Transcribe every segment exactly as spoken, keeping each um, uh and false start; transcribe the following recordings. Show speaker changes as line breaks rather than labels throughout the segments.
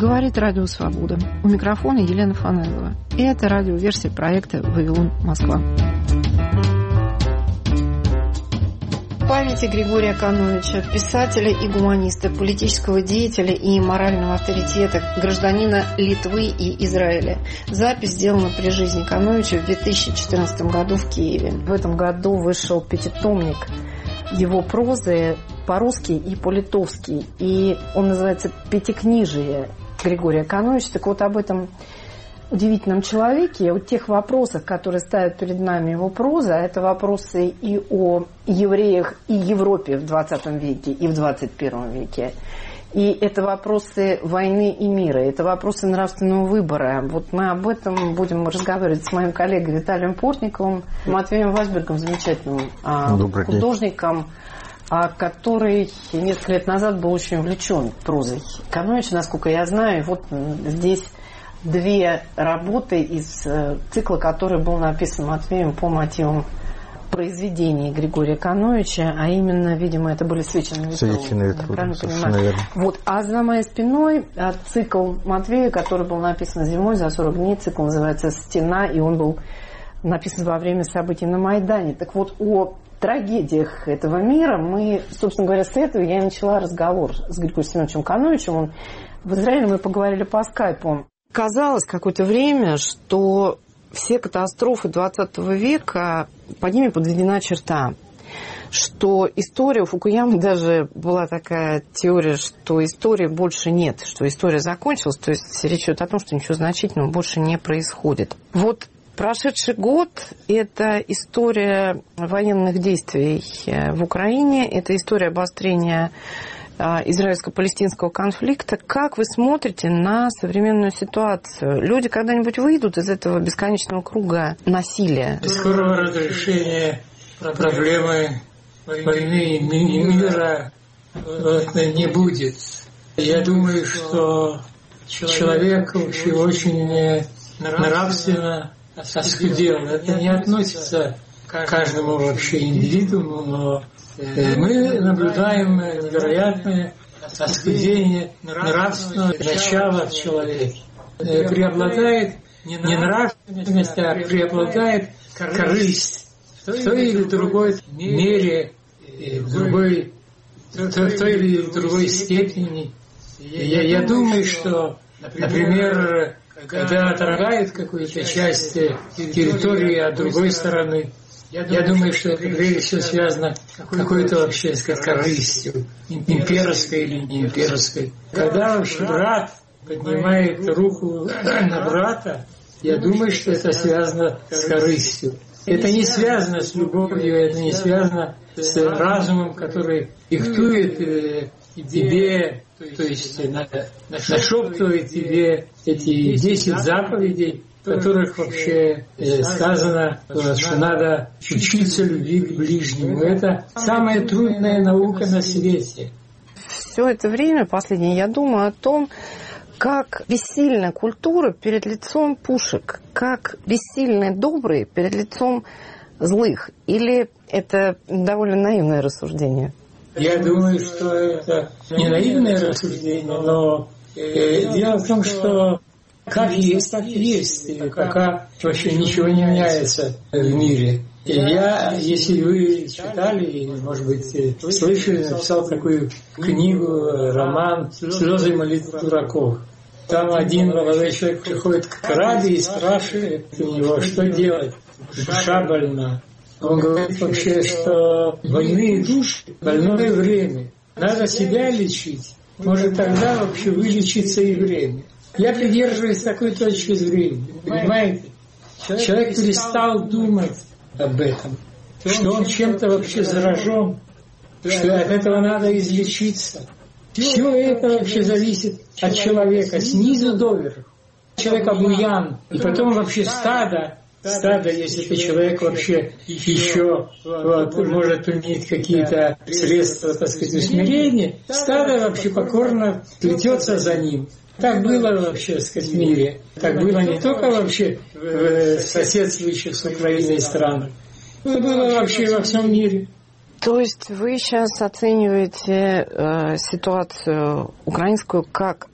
Говорит Радио Свобода. У микрофона Елена Фанелова. И это радиоверсия проекта «Вавилон, Москва». В памяти Григория Кановича, писателя и гуманиста, политического деятеля и морального авторитета, гражданина Литвы и Израиля. Запись сделана при жизни Кановича в две тысячи четырнадцатом году в Киеве. В этом году вышел пятитомник его прозы по-русски и по-литовски. И он называется «Пятикнижие» Григория Кановича. Так вот, об этом удивительном человеке, о тех вопросах, которые ставят перед нами его проза, это вопросы и о евреях и Европе в двадцатом веке, и в двадцать первом веке. И это вопросы войны и мира, это вопросы нравственного выбора. Вот мы об этом будем разговаривать с моим коллегой Виталием Портниковым, Матвеем Вайсбергом, замечательным Добрый художником, день. Который несколько лет назад был очень увлечен прозой Кановича, насколько я знаю. Вот здесь две работы из цикла, который был написан Матвеем по мотивам произведений Григория Кановича, а именно, видимо, это были «Свечи на ветру». «Свечи на ветру», правильно понимаю? Вот. А за моей спиной цикл Матвея, который был написан зимой за сорок дней, цикл называется «Стена», и он был написан во время событий на Майдане. Так вот, о трагедиях этого мира мы, собственно говоря, с этого я и начала разговор с Григорием Семеновичем Кановичем. Он в Израиле, мы поговорили по скайпу. Казалось какое-то время, что все катастрофы двадцатого века, под ними подведена черта. Что история, у Фукуямы даже была такая теория, что истории больше нет, что история закончилась, то есть речь идет о том, что ничего значительного больше не происходит. Вот прошедший год – это история военных действий в Украине, это история обострения израильско-палестинского конфликта. Как вы смотрите на современную ситуацию? Люди когда-нибудь выйдут из этого бесконечного круга насилия?
Скорого разрешения проблемы войны и мира не будет. Я думаю, что человек вообще очень нравственно оскудел. Это не относится к каждому вообще индивидууму, но мы наблюдаем невероятное оскудение нравственного начала в человеке. Преобладает не нравственность, а преобладает корысть в той или другой мере, в, другой, в той или другой степени. Я, я думаю, что, например, когда отторгает какую-то часть территории от другой стороны, я думаю, что это прежде всего связано с какой-то вообще, так сказать, корыстью, имперской или не имперской. Когда вообще брат поднимает руку на брата, я думаю, что это связано с корыстью. Это не связано с любовью, это не связано с разумом, который диктует тебе, то есть нашептывает тебе эти десять заповедей, в которых вообще сказано, что надо учиться любви к ближнему. Это самая трудная наука на свете.
Все это время, последнее, я думаю о том, как бессильна культура перед лицом пушек, как бессильны добрые перед лицом злых. Или это довольно наивное рассуждение?
Я думаю, что это не наивное рассуждение, но э, дело в том, что как есть, так и есть. И пока вообще ничего не меняется в мире. И я, если вы читали, или, может быть, слышали, написал такую книгу, роман «Слезы молитв дураков». Там один молодой человек приходит к Раби и спрашивает у него, что делать. Душа больна. Он говорит вообще, что больные души, больное время. Надо себя лечить. Может, тогда вообще вылечится и время. Я придерживаюсь такой точки зрения. Понимаете? Человек перестал думать об этом, что он чем-то вообще заражен, что от этого надо излечиться. Все это вообще зависит от человека, снизу доверху. Человек обуян, и потом вообще стадо, стадо, если это человек вообще еще вот, может иметь какие-то средства, так сказать, усмирения, стадо вообще покорно плетется за ним. Так было вообще, так сказать, в мире. Так было не только вообще в соседствующих с Украиной странах, это было вообще во всем мире.
То есть вы сейчас оцениваете э, ситуацию украинскую как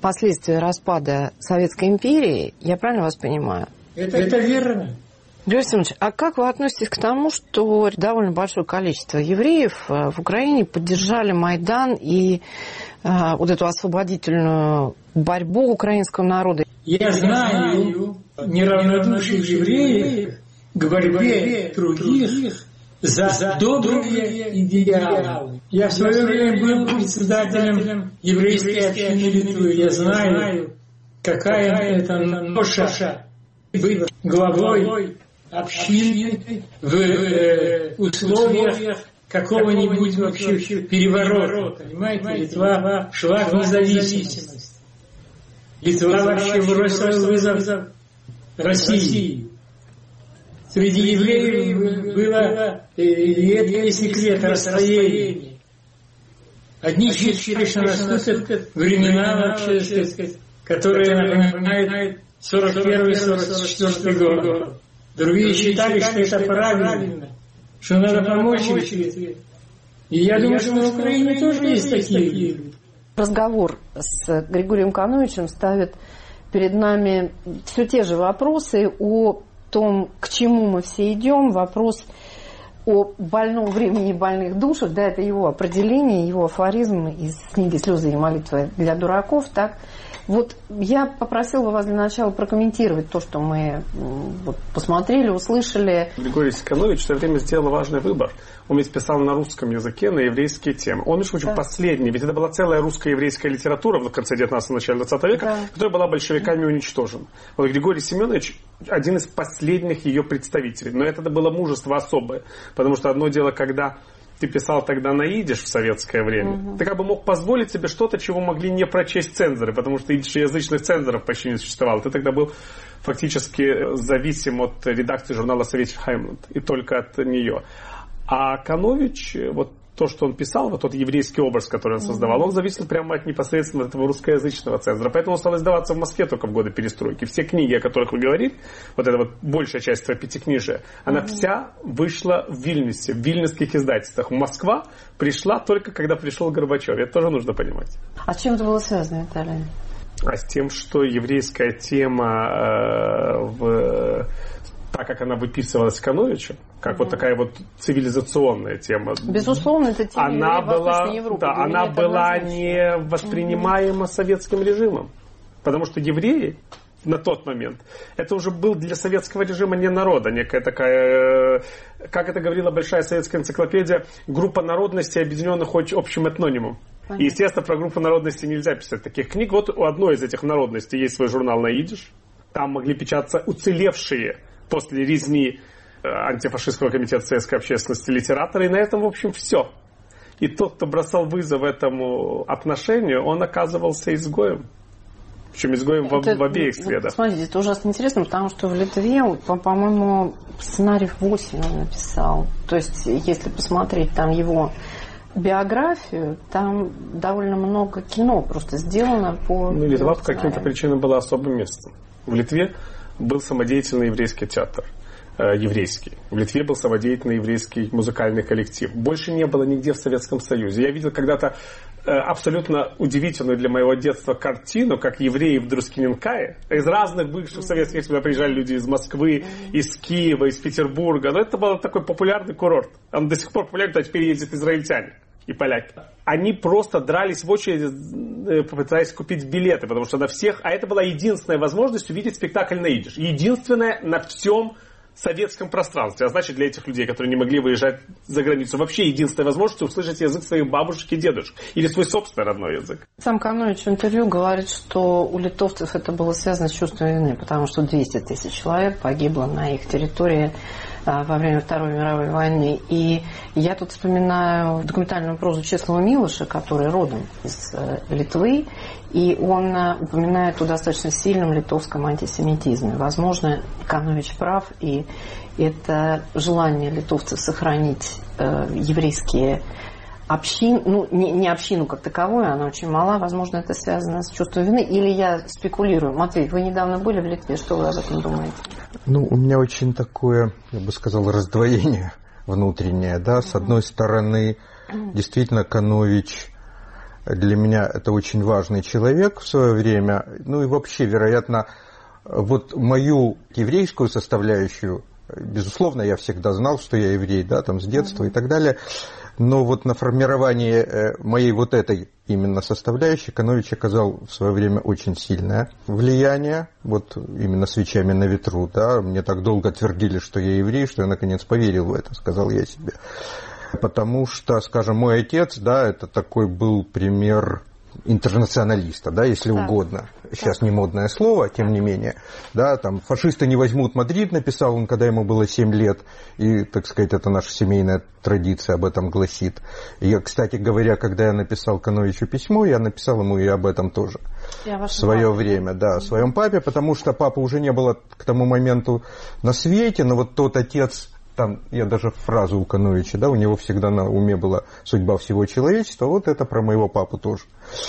последствия распада Советской империи, я правильно вас понимаю?
Это, это верно.
Григорий Семенович, а как вы относитесь к тому, что довольно большое количество евреев в Украине поддержали Майдан и а, вот эту освободительную борьбу украинского народа?
Я знаю неравнодушие евреев к борьбе других за, за добрые идеалы. Я в свое время был председателем еврейской общины Литвы. Я знаю, какая это ноша быть главой общины в э, условиях какого-нибудь вообще переворота. Понимаете, Литва шла в независимость. Литва вообще бросила вызов России. Среди евреев было, и это не секрет, расстроение. Одни считали, что наступят времена, вообще, сказать, которые напоминают сорок первый сорок четвёртый год. Другие считали, что это правильно, что надо помочь Литве. И я думаю, что в Украине тоже есть такие люди.
Разговор с Григорием Кановичем ставит перед нами все те же вопросы о том, к чему мы все идем, вопрос о больном времени и больных душах, да, это его определение, его афоризм из книги «Слезы и молитвы для дураков», так. Вот я попросила бы вас для начала прокомментировать то, что мы вот, посмотрели, услышали.
Григорий Канович в свое время сделал важный выбор. Он ведь писал на русском языке, на еврейские темы. Он еще очень да. последний, ведь это была целая русско-еврейская литература в конце девятнадцатого, начале двадцатого века, да. которая была большевиками уничтожена. Вот Григорий Семенович один из последних ее представителей. Но это было мужество особое, потому что одно дело, когда ты писал тогда на идиш в советское время, угу. ты как бы мог позволить себе что-то, чего могли не прочесть цензоры, потому что идишеязычных цензоров почти не существовало. Ты тогда был фактически зависим от редакции журнала «Советский Хаймланд» и только от нее. А Канович, вот то, что он писал, вот тот еврейский образ, который он создавал, mm-hmm. он зависел прямо от непосредственно этого русскоязычного цензора. Поэтому он стал издаваться в Москве только в годы перестройки. Все книги, о которых вы говорите, вот эта вот большая часть этого пятикнижия, она mm-hmm. вся вышла в Вильнюсе, в вильнюсских издательствах. Москва пришла только когда пришел Горбачев. Это тоже нужно понимать.
А с чем это было связано, Виталий?
А с тем, что еврейская тема э, в... так как она выписывалась Кановичем, как mm-hmm. вот такая вот цивилизационная тема.
Безусловно, это тема
она
евреев
была,
Восточной Европы.
да, она была не воспринимаема mm-hmm. советским режимом. Потому что евреи на тот момент, это уже был для советского режима не народа, некая такая, как это говорила большая советская энциклопедия, группа народностей, объединенных общим этнонимом. И, естественно, про группу народностей нельзя писать таких книг. Вот у одной из этих народностей есть свой журнал на идиш. Там могли печататься уцелевшие после резни антифашистского комитета советской общественности литераторы. И на этом, в общем, все. И тот, кто бросал вызов этому отношению, он оказывался изгоем. Причем изгоем в, в обеих средах.
Смотрите, это ужасно интересно, потому что в Литве, по- по-моему, сценарий восемь он написал. То есть, если посмотреть там его биографию, там довольно много кино просто сделано по...
Ну, Литва по каким-то причинам была особым местом. В Литве был самодеятельный еврейский театр. Э, еврейский. В Литве был самодеятельный еврейский музыкальный коллектив. Больше не было нигде в Советском Союзе. Я видел когда-то э, абсолютно удивительную для моего детства картину, как евреи в Друскиненкае, из разных бывших советских, сюда приезжали люди из Москвы, из Киева, из Петербурга. Но это был такой популярный курорт. Он до сих пор популярен, а теперь ездят израильтяне и поляки. Они просто дрались в очередь, попытаясь купить билеты, потому что на всех... А это была единственная возможность увидеть спектакль на идиш. Единственная на всем советском пространстве. А значит, для этих людей, которые не могли выезжать за границу, вообще единственная возможность услышать язык своих бабушек и дедушек. Или свой собственный родной язык.
Сам Канович в интервью говорит, что у литовцев это было связано с чувством вины, потому что двести тысяч человек погибло на их территории во время Второй мировой войны. И я тут вспоминаю документальную прозу Чеслава Милоша, который родом из Литвы, и он упоминает о достаточно сильном литовском антисемитизме. Возможно, Канович прав, и это желание литовцев сохранить э, еврейские общины, ну, не, не общину как таковую, она очень мала, возможно, это связано с чувством вины, или я спекулирую. Матвей, вы недавно были в Литве, что вы об этом думаете?
Ну, у меня очень такое, я бы сказал, раздвоение внутреннее, да, с одной стороны, действительно, Канович Для меня это очень важный человек в свое время. Ну и вообще, вероятно, вот мою еврейскую составляющую, безусловно, я всегда знал, что я еврей, да, там с детства mm-hmm. и так далее. Но вот на формирование моей вот этой именно составляющей Канович оказал в свое время очень сильное влияние, вот именно «Свечами на ветру», да, мне так долго твердили, что я еврей, что я наконец поверил в это, сказал я себе. Потому что, скажем, мой отец, да, это такой был пример интернационалиста, да, если да. угодно. Сейчас да. не модное слово, тем не менее. Да, там, фашисты не возьмут Мадрид, написал он, когда ему было семь лет. И, так сказать, это наша семейная традиция об этом гласит. И я, кстати говоря, когда я написал Кановичу письмо, я написал ему и об этом тоже. В свое папе. время, да, в своем папе, потому что папы уже не было к тому моменту на свете, но вот тот отец... Там, я даже фразу у Кановича, да, у него всегда на уме была судьба всего человечества, вот это про моего папу тоже.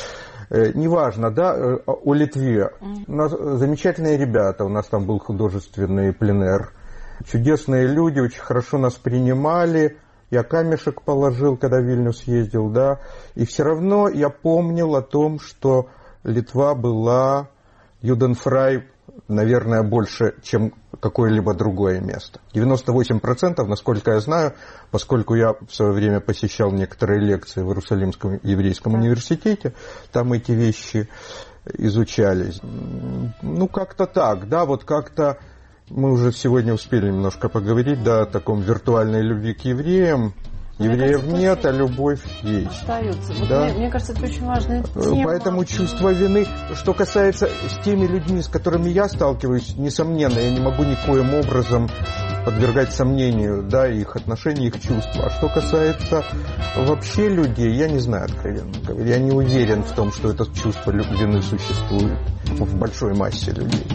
Э, неважно, да, э, о Литве. У нас замечательные ребята, у нас там был художественный пленэр, чудесные люди, очень хорошо нас принимали, я камешек положил, когда в Вильнюс ездил, да, и все равно я помнил о том, что Литва была юденфрай, наверное, больше, чем какое-либо другое место. девяносто восемь процентов, насколько я знаю, поскольку я в свое время посещал некоторые лекции в Иерусалимском еврейском университете, там эти вещи изучались. Ну, как-то так, да, вот как-то мы уже сегодня успели немножко поговорить, да, о таком виртуальной любви к евреям. Евреев кажется, нет, а любовь есть.
Остается. Вот
да?
мне, мне кажется, это очень важная тема.
Поэтому чувство вины, что касается с теми людьми, с которыми я сталкиваюсь, несомненно, я не могу никоим образом подвергать сомнению, да, их отношения, их чувства. А что касается вообще людей, я не знаю, откровенно говоря. Я не уверен в том, что это чувство вины существует в большой массе людей.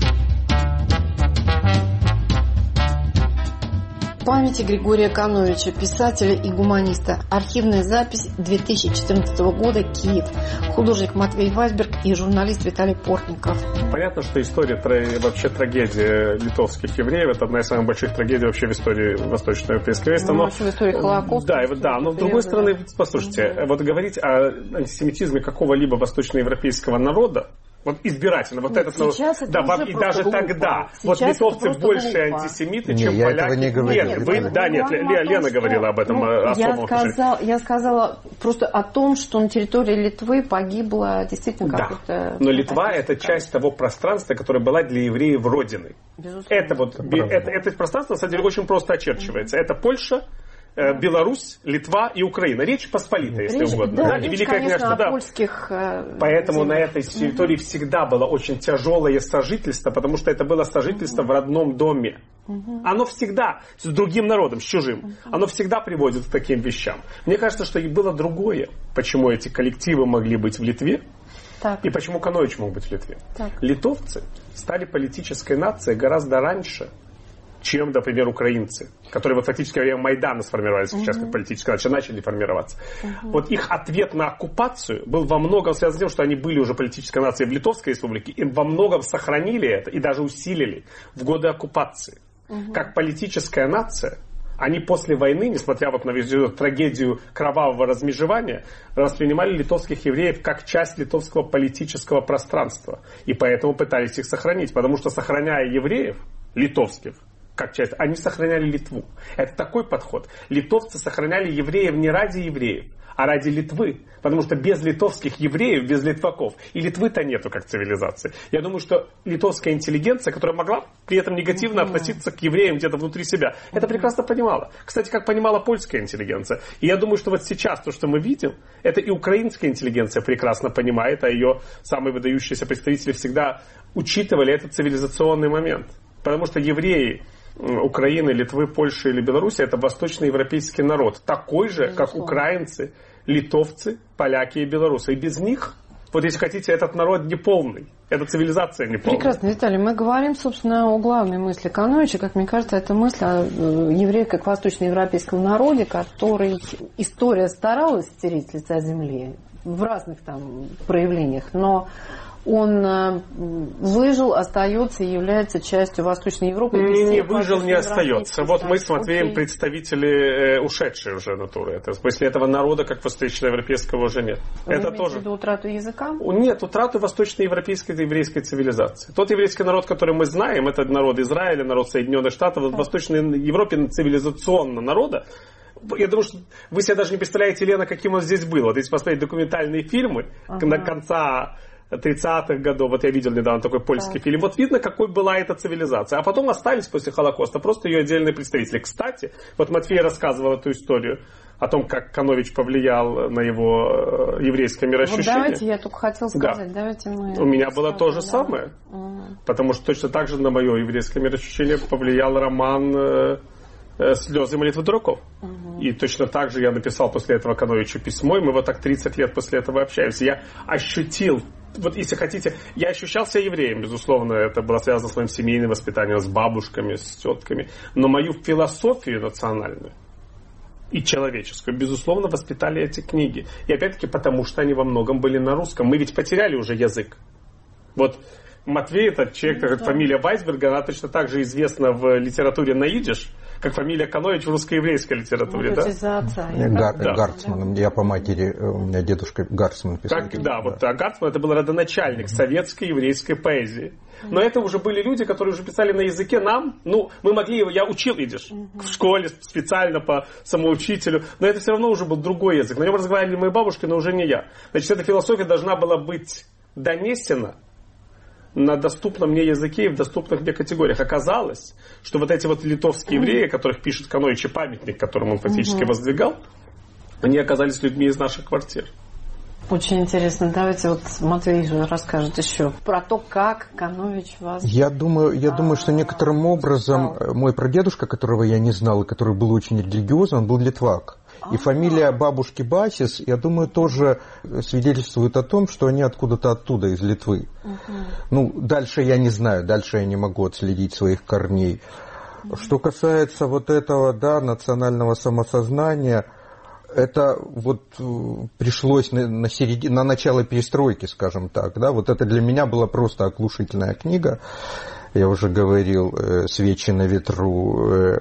Памяти Григория Кановича, писателя и гуманиста. Архивная запись две тысячи четырнадцатого года, Киев. Художник Матвей Вайсберг и журналист Виталий Портников.
Понятно, что история, вообще трагедия литовских евреев, это одна из самых больших трагедий вообще в истории восточноевропейского еврейства.
Ну, вообще в истории Холокоста.
Да, да, но с другой стороны, послушайте, угу. вот говорить о антисемитизме какого-либо восточноевропейского народа, вот избирательно, вот
Нет,
этот, ну, да, и даже глупо. тогда, сейчас вот литовцы больше антисемиты, чем
не,
поляки.
Не говорил,
Нет, вы, да, нет, Лена, Лена говорила об этом
ну,
особом.
Я, сказал, я сказала просто о том, что на территории Литвы погибло действительно
да.
какое-то...
Но Литва это часть того пространства, которое было для евреев родиной.
Безусловно.
Это вот, это, это пространство, на самом деле, очень просто очерчивается. Mm-hmm. Это Польша, Беларусь, Литва и Украина. Речь Посполитая, если
речь,
угодно.
Да,
да,
речь,
Великое
конечно,
княжество, да.
польских...
Поэтому
землях.
на этой территории mm-hmm. всегда было очень тяжелое сожительство, потому что это было сожительство mm-hmm. в родном доме. Mm-hmm. Оно всегда с другим народом, с чужим, mm-hmm. оно всегда приводит к таким вещам. Мне кажется, что и было другое, почему эти коллективы могли быть в Литве. Так. И почему Канович мог быть в Литве. Так. Литовцы стали политической нацией гораздо раньше, чем, например, украинцы, которые вот фактически во время Майдана сформировались uh-huh. сейчас как политическая нация, начали формироваться. Uh-huh. Вот их ответ на оккупацию был во многом связан с тем, что они были уже политической нацией в Литовской республике, и во многом сохранили это и даже усилили в годы оккупации. Uh-huh. Как политическая нация, они после войны, несмотря вот на трагедию кровавого размежевания, воспринимали литовских евреев как часть литовского политического пространства. И поэтому пытались их сохранить. Потому что, сохраняя евреев, литовских, как часть, они сохраняли Литву. Это такой подход. Литовцы сохраняли евреев не ради евреев, а ради Литвы. Потому что без литовских евреев, без литваков, и Литвы-то нету как цивилизации. Я думаю, что литовская интеллигенция, которая могла при этом негативно mm-hmm. относиться к евреям где-то внутри себя, mm-hmm. это прекрасно понимала. Кстати, как понимала польская интеллигенция. И я думаю, что вот сейчас то, что мы видим, это и украинская интеллигенция прекрасно понимает, а ее самые выдающиеся представители всегда учитывали этот цивилизационный момент. Потому что евреи Украины, Литвы, Польши или Беларуси — это восточноевропейский народ. Такой же, как украинцы, литовцы, поляки и белорусы. И без них, вот если хотите, этот народ неполный. Эта цивилизация неполная.
Прекрасно, Виталий. Мы говорим, собственно, о главной мысли Кановича. Как мне кажется, это мысль о евреях как восточноевропейском народе, который история старалась стереть с лица земли. в разных там проявлениях, но он выжил, остается и является частью Восточной Европы.
Не, не выжил, не остается. Вот мы с Матвеем Окей. представители ушедшие уже натуры. Это, в смысле, этого народа, как восточноевропейского, уже нет.
Вы
это
имеете
тоже...
в виду утрату языка?
Нет, утрату восточноевропейской еврейской цивилизации. Тот еврейский народ, который мы знаем, это народ Израиля, народ Соединенных Штатов, в Восточной Европе цивилизационно народа. Я думаю, что вы себе даже не представляете, Лена, каким он здесь был. Вот если посмотреть документальные фильмы ага. на конца тридцатых годов, вот я видел недавно такой польский так. фильм, вот видно, какой была эта цивилизация. А потом остались после Холокоста просто ее отдельные представители. Кстати, вот Матвей рассказывал эту историю о том, как Канович повлиял на его еврейское мироощущение.
Вот давайте, я только хотел сказать, да. давайте мы...
У меня было то же
да.
самое,
mm.
потому что точно так же на мое еврейское мироощущение повлиял роман «Слезы молитвы дураков». Угу. И точно так же я написал после этого Кановичу письмо, и мы вот так тридцать лет после этого общаемся. Я ощутил, вот если хотите, я ощущал себя евреем, безусловно, это было связано с моим семейным воспитанием, с бабушками, с тетками, но мою философию национальную и человеческую, безусловно, воспитали эти книги. И опять-таки потому, что они во многом были на русском. Мы ведь потеряли уже язык. Вот Матвей, этот человек, как да. фамилия Вайсберга, она точно так же известна в литературе на идиш, как фамилия Канович в русско-еврейской литературе,
вот
да?
За отца.
Гар,
да.
Гарцман. Я по матери, у меня дедушка Гарцман писал.
Как, да, вот а Гарцман это был родоначальник mm-hmm. советской еврейской поэзии. Но mm-hmm. это уже были люди, которые уже писали на языке нам. Ну, мы могли его, я учил идиш mm-hmm. в школе специально по самоучителю, но это все равно уже был другой язык. На нем разговаривали мои бабушки, но уже не я. Значит, эта философия должна была быть донесена на доступном мне языке и в доступных мне категориях. Оказалось, что вот эти вот литовские евреи, которых пишет Канович, и памятник, которым он фактически угу. воздвигал, они оказались людьми из наших квартир.
Очень интересно. Давайте вот Матвей расскажет еще про то, как Канович вас...
Я думаю, я думаю, что некоторым образом мой прадедушка, которого я не знал, и который был очень религиозный, он был литвак. И фамилия бабушки Басис, я думаю, тоже свидетельствует о том, что они откуда-то оттуда, из Литвы. Uh-huh. Ну, дальше я не знаю, дальше я не могу отследить своих корней. Uh-huh. Что касается вот этого, да, национального самосознания, это вот пришлось на, на, середине, на начало перестройки, скажем так, да, вот это для меня была просто оглушительная книга. Я уже говорил, э, «Свечи на ветру». Э,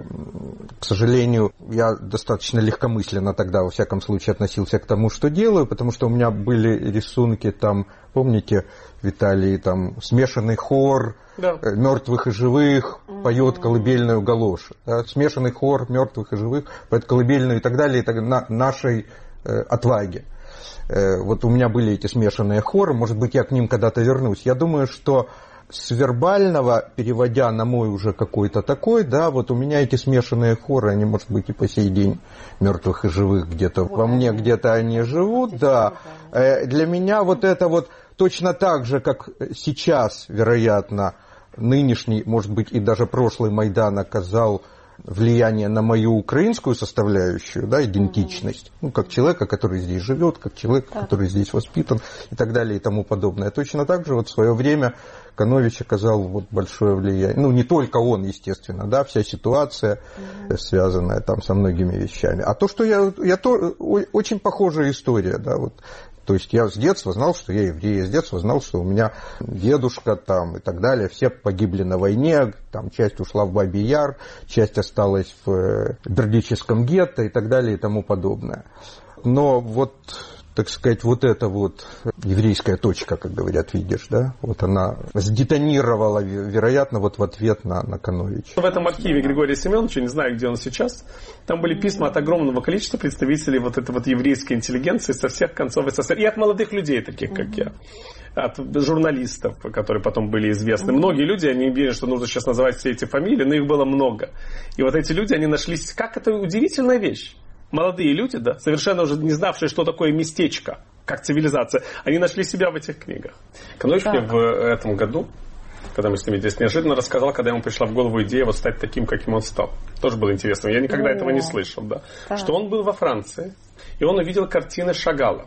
к сожалению, я достаточно легкомысленно тогда, во всяком случае, относился к тому, что делаю, потому что у меня были рисунки там, помните, Виталий, там, смешанный хор, да. э, мертвых и живых, поет колыбельную галоши. Да, смешанный хор мертвых и живых, поет колыбельную и так далее, и так, на нашей э, отваге. Э, вот у меня были эти смешанные хоры, может быть, я к ним когда-то вернусь. Я думаю, что с вербального, переводя на мой уже какой-то такой, да, вот у меня эти смешанные хоры, они, может быть, и по сей день мертвых и живых где-то, во мне где-то они живут, да. Для меня вот это вот точно так же, как сейчас, вероятно, нынешний, может быть, и даже прошлый Майдан оказал влияние на мою украинскую составляющую, да, идентичность, ну, как человека, который здесь живет, как человека, да. который здесь воспитан и так далее и тому подобное. Точно так же вот в свое время Канович оказал вот большое влияние. Ну, не только он, естественно, да, вся ситуация, mm-hmm. связанная там со многими вещами. А то, что я, я то, очень похожая история, да, вот. То есть я с детства знал, что я еврей, я с детства знал, что у меня дедушка там и так далее, все погибли на войне, там часть ушла в Бабий Яр, часть осталась в Бердичевском гетто и так далее и тому подобное. Но вот, так сказать, вот эта вот еврейская точка, как говорят, видишь, да, вот она сдетонировала, вероятно, вот в ответ на, на Кановича.
В этом архиве Григория Семеновича, не знаю, где он сейчас, там были письма от огромного количества представителей вот этой вот еврейской интеллигенции со всех концов СССР, и от молодых людей, таких как я, от журналистов, которые потом были известны. Многие люди, они верят, что нужно сейчас называть все эти фамилии, но их было много. И вот эти люди, они нашлись, как это удивительная вещь. Молодые люди, да, совершенно уже не знавшие, что такое местечко, как цивилизация, они нашли себя в этих книгах. Канович мне в этом году, когда мы с ним здесь, неожиданно рассказал, когда ему пришла в голову идея вот стать таким, каким он стал. Тоже было интересно, я никогда О, этого не слышал, да. Так. Что он был во Франции, и он увидел картины Шагала.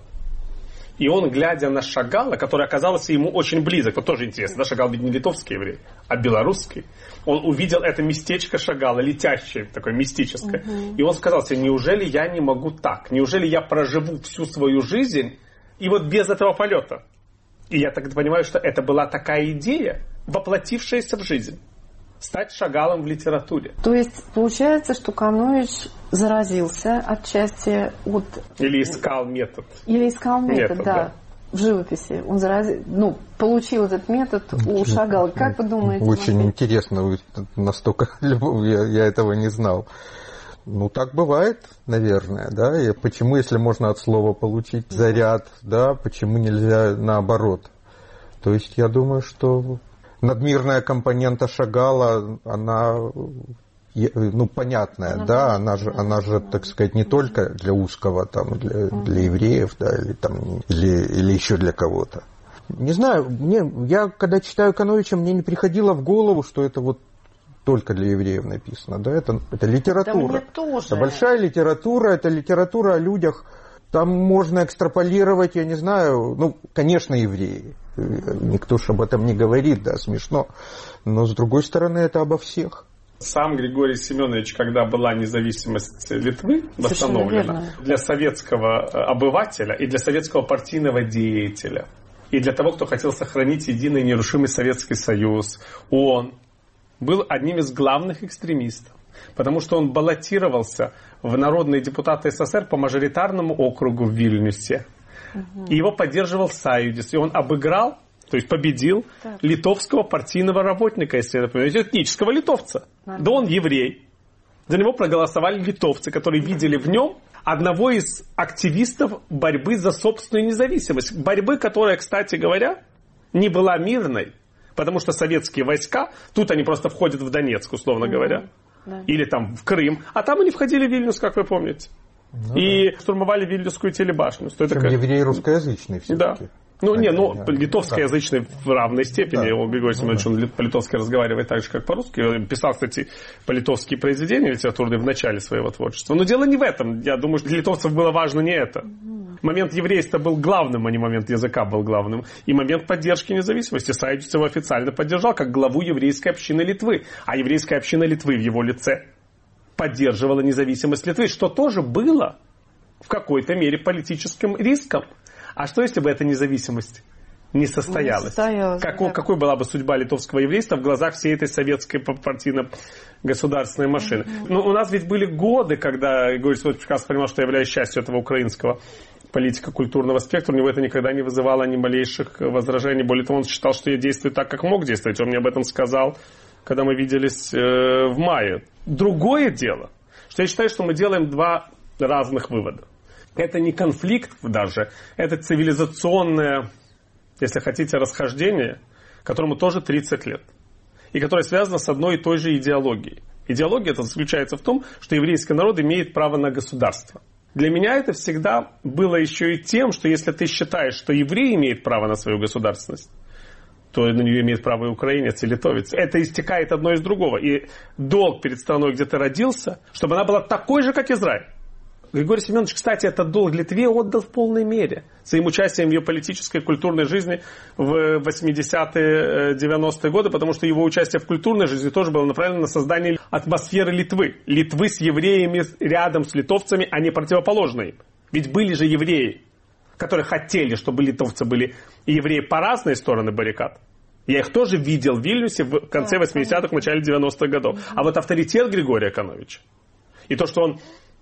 И он, глядя на Шагала, который оказался ему очень близок, вот тоже интересно, да, Шагал ведь не литовский еврей, а белорусский, он увидел это местечко Шагала, летящее, такое мистическое, угу. и он сказал себе, неужели я не могу так, неужели я проживу всю свою жизнь И вот без этого полета. И я так понимаю, что это была такая идея, воплотившаяся в жизнь. Стать Шагалом в литературе.
То есть получается, что Канович заразился отчасти от...
Или искал метод.
Или искал метод,
метод
да.
да.
В живописи. Он заразил, ну, получил этот метод у Шагала. Как вы думаете?
Очень интересно. Вы настолько любовь, я, я этого не знал. Ну, так бывает, наверное, да. И почему, если можно от слова получить заряд, да, почему нельзя наоборот? То есть я думаю, что надмирная компонента Шагала, она, ну, понятная, она да, она же, она же, так сказать, не только для узкого, там, для, для евреев, да, или, там, или, или еще для кого-то. Не знаю, мне, я, когда читаю Кановича, мне не приходило в голову, что это вот только для евреев написано, да, это, это литература.
Да, мне тоже.
Это большая литература, это литература о людях. Там можно экстраполировать, я не знаю, ну, конечно, евреи. Никто же об этом не говорит, да, смешно. Но, с другой стороны, это обо всех.
Сам Григорий Семенович, когда была независимость Литвы восстановлена, для советского обывателя и для советского партийного деятеля, и для того, кто хотел сохранить единый нерушимый Советский Союз, он был одним из главных экстремистов. Потому что он баллотировался в народные депутаты СССР по мажоритарному округу в Вильнюсе. Угу. И его поддерживал Союз. И он обыграл, то есть победил так. литовского партийного работника, если это понимаете, этнического литовца. Нормально. Да он еврей. За него проголосовали литовцы, которые видели в нем одного из активистов борьбы за собственную независимость. Борьбы, которая, кстати говоря, не была мирной. Потому что советские войска, тут они просто входят в Донецк, условно угу. говоря. Да. Или там в Крым. А там они входили в Вильнюс, как вы помните. Ну, и да. штурмовали Вильнюсскую телебашню. Что это как...
евреи русскоязычные все-таки.
Да. Ну, не, ну, литовскоязычный да. в равной степени. Да. Григорий Семенович, ну, да. он по-литовски разговаривает так же, как по-русски. Он писал, кстати, по-литовски произведения литературные в начале своего творчества. Но дело не в этом. Я думаю, что для литовцев было важно не это. Момент еврейства был главным, а не момент языка был главным. И момент поддержки независимости. Союз его официально поддержал как главу еврейской общины Литвы. А еврейская община Литвы в его лице поддерживала независимость Литвы, что тоже было в какой-то мере политическим риском. А что, если бы эта независимость не состоялась? Не состоялась как, да. Какой была бы судьба литовского еврейства в глазах всей этой советской партийно-государственной машины? Mm-hmm. Ну, у нас ведь были годы, когда Григорий Семенович прекрасно понимал, что я являюсь частью этого украинского политико-культурного спектра. У него это никогда не вызывало ни малейших возражений. Более того, он считал, что я действую так, как мог действовать. Он мне об этом сказал, когда мы виделись э, в мае. Другое дело, что я считаю, что мы делаем два разных вывода. Это не конфликт даже, это цивилизационное, если хотите, расхождение, которому тоже тридцать лет. И которое связано с одной и той же идеологией. Идеология это заключается в том, что еврейский народ имеет право на государство. Для меня это всегда было еще и тем, что если ты считаешь, что еврей имеет право на свою государственность, то на нее имеет право и украинец, и литовец. Это истекает одно из другого. И долг перед страной, где ты родился, чтобы она была такой же, как Израиль. Григорий Семенович, кстати, этот долг Литве отдал в полной мере. Своим участием в ее политической и культурной жизни в восьмидесятые, девяностые годы, потому что его участие в культурной жизни тоже было направлено на создание атмосферы Литвы. Литвы с евреями рядом с литовцами, а не противоположные. Ведь были же евреи, которые хотели, чтобы литовцы были и евреи по разные стороны баррикад. Я их тоже видел в Вильнюсе в конце восьмидесятых, в начале девяностых годов. А вот авторитет Григория Кановича и то, что он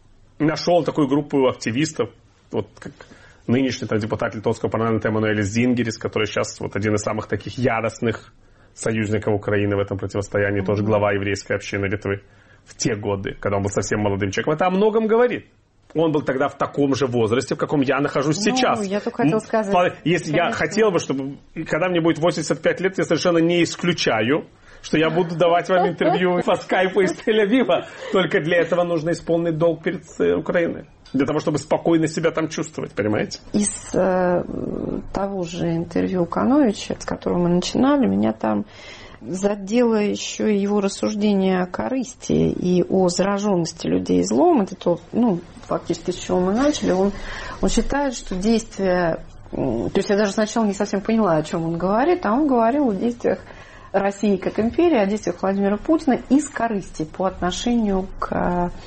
нашел такую группу активистов, вот как нынешний там, депутат литовского парламента Эммануэлис Зингерис, который сейчас вот один из самых таких яростных союзников Украины в этом противостоянии, mm-hmm. тоже глава еврейской общины Литвы в те годы, когда он был совсем молодым человеком. Это о многом говорит. Он был тогда в таком же возрасте, в каком я нахожусь ну, сейчас.
Я только хотел сказать.
Если
конечно.
Я хотел бы, чтобы, когда мне будет восемьдесят пять лет, я совершенно не исключаю, что я буду давать вам интервью по скайпу из Тель-Авива. Только для этого нужно исполнить долг перед Украиной. Для того, чтобы спокойно себя там чувствовать, понимаете?
Из э, того же интервью Кановича, с которого мы начинали, меня там задело еще его рассуждение о корысти и о зараженности людей злом. Это то, ну, фактически, с чего мы начали. Он, он считает, что действия... То есть я даже сначала не совсем поняла, о чем он говорит, а он говорил о действиях России как империи, о действиях Владимира Путина из корысти по отношению к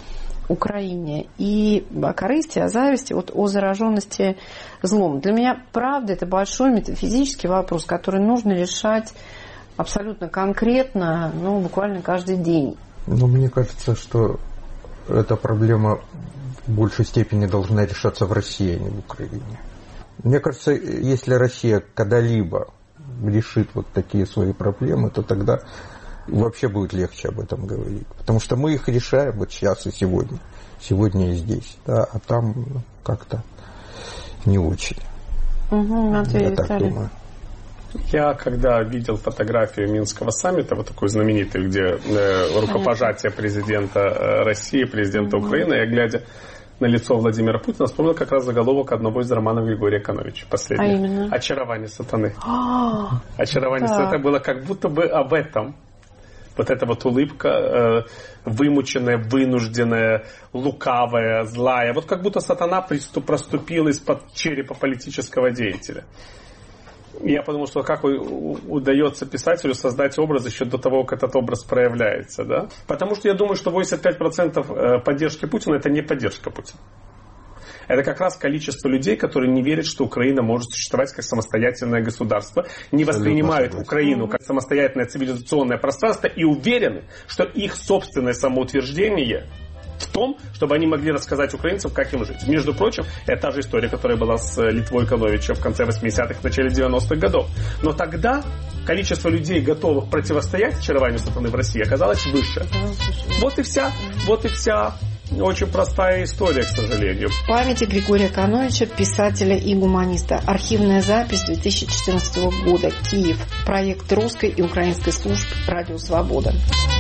Украине и о корысти, о зависти, вот о зараженности злом. Для меня, правда, это большой метафизический вопрос, который нужно решать абсолютно конкретно, ну, буквально каждый день.
Ну, мне кажется, что эта проблема в большей степени должна решаться в России, а не в Украине. Мне кажется, если Россия когда-либо решит вот такие свои проблемы, то тогда вообще будет легче об этом говорить. Потому что мы их решаем вот сейчас и сегодня. Сегодня и здесь. Да, а там ну, как-то не очень.
Угу,
Я так думаю.
Я, когда видел фотографию Минского саммита, вот такую знаменитую, где э, рукопожатие президента России, президента угу. Украины, я, глядя на лицо Владимира Путина, вспомнил как раз заголовок одного из романов Григория Кановича, последний. А именно? «Очарование сатаны». А, «Очарование сатаны» это было как будто бы об этом. Вот эта вот улыбка, э, вымученная, вынужденная, лукавая, злая. Вот как будто сатана приступ, проступил из-под черепа политического деятеля. Я подумал, что как удается писателю создать образ еще до того, как этот образ проявляется. Да? Потому что я думаю, что восемьдесят пять процентов поддержки Путина – это не поддержка Путина. Это как раз количество людей, которые не верят, что Украина может существовать как самостоятельное государство, не воспринимают Украину как самостоятельное цивилизационное пространство и уверены, что их собственное самоутверждение в том, чтобы они могли рассказать украинцам, как им жить. Между прочим, это та же история, которая была с Литвой Кановичем в конце восьмидесятых, в начале девяностых годов. Но тогда количество людей, готовых противостоять очарованию сатаны в России, оказалось выше. Вот и вся, вот и вся очень простая история, к сожалению.
В памяти Григория Кановича, писателя и гуманиста. Архивная запись две тысячи четырнадцатого года. Киев. Проект русской и украинской служб «Радио Свобода».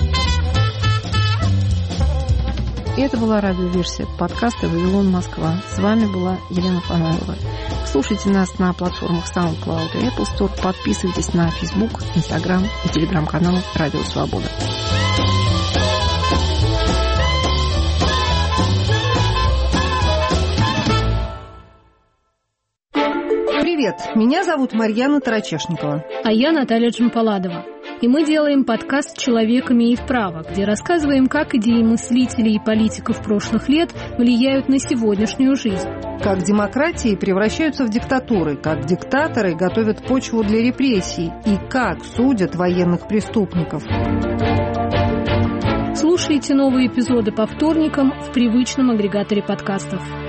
И это была радиоверсия подкаста «Вавилон, Москва». С вами была Елена Фанаева. Слушайте нас на платформах SoundCloud и Apple Store. Подписывайтесь на Facebook, Instagram и Telegram-канал «Радио Свобода».
Привет, меня зовут Марьяна Тарачешникова.
А я Наталья Джампаладова. И мы делаем подкаст «Человек имеет право», где рассказываем, как идеи мыслителей и политиков прошлых лет влияют на сегодняшнюю жизнь.
Как демократии превращаются в диктатуры, как диктаторы готовят почву для репрессий и как судят военных преступников.
Слушайте новые эпизоды по вторникам в привычном агрегаторе подкастов.